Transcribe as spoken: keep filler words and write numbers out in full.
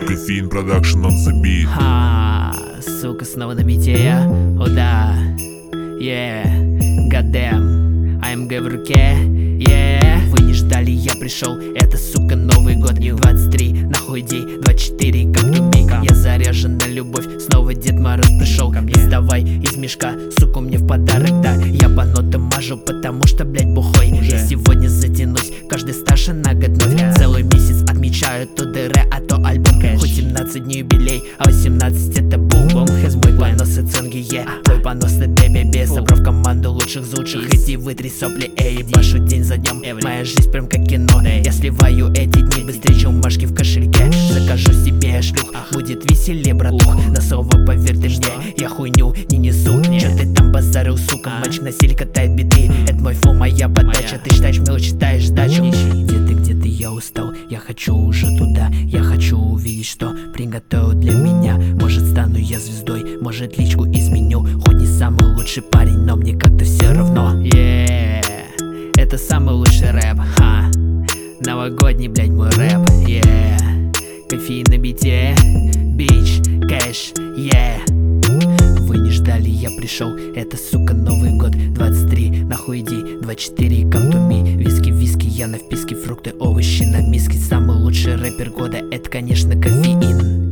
Кофеин продакшн on the beat. Ха, сука, снова на мите. О да, yeah, goddamn, АМГ в руке, yeah. Вы не ждали, я пришел, это, сука, Новый год. Двадцать три, нахуй иди, двадцать четыре, как тупик. Я заряжен на любовь, снова Дед Мороз пришел. Доставай из мешка, суку, мне в подарок, да. Я по нотам мажу, потому что, блять, бухой. Я сегодня затянусь, каждый старше на год вновь. Целый месяц отмечаю то ДР, а то альбом. Хоть семнадцать дней юбилей, а восемнадцать это бум-бум. Мой понос и цинги, е, твой понос на ДББ. Собрав команду лучших из лучших, иди вытри сопли, эй. Башу день за днем, моя жизнь прям как кино. Я сливаю эти дни быстрее, чем башки в кошельке. Закажу себе шлюх, будет веселее, братух. На слово поверь ты мне, я хуйню не несу. Чё ты там базарил, сука, мальчик на стиле катает биты. Это мой флоу, моя подача, ты считаешь мелочь, читаешь сдачу. Где ты, где ты, я устал, я хочу уже туда. Я хочу увидеть, что приготовил для меня. Может, стану я звездой, может, личку изменю. Хоть не самый лучший парень, но мне как-то все равно. Yeah, это самый лучший рэп, ха. Новогодний, блядь, мой рэп, yeah. Кофеин на бите, бич, кэш, yeah. Вы не ждали, я пришел, это, сука, Новый год. Двадцать три, нахуй иди, двадцать четыре, come to me. Виски, виски, я на вписке, фрукты, овощи на миске. Самый лучший рэпер года, это, конечно, кофеин.